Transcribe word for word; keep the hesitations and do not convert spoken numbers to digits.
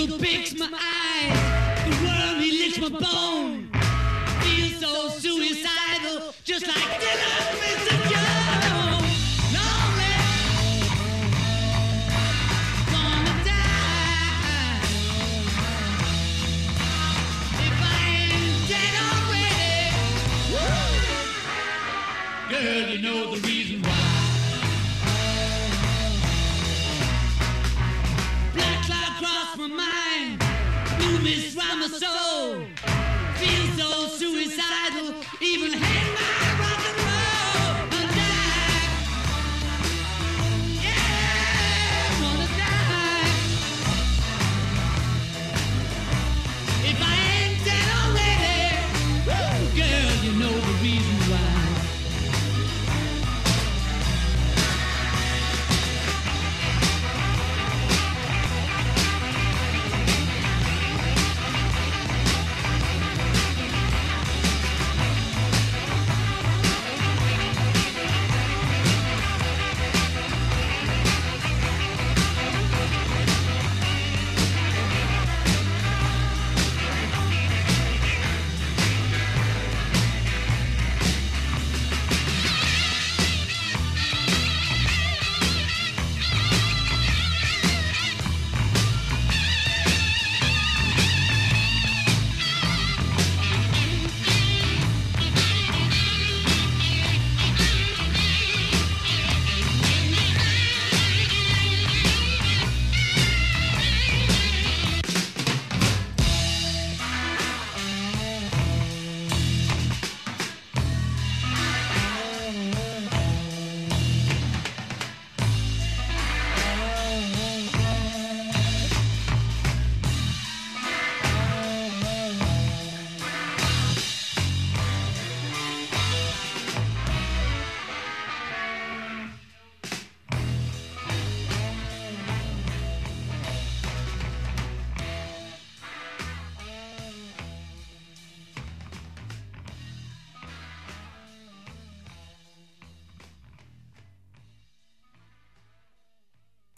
eagle picks my eye. The worm, he licks my bone. Feel so suicidal, just like Dylan, Mister Jones. Lonely, gonna die. If I ain't dead already. Woo! Girl, you know the reason why. Black cloud crossed my mind. Blue mist round my soul.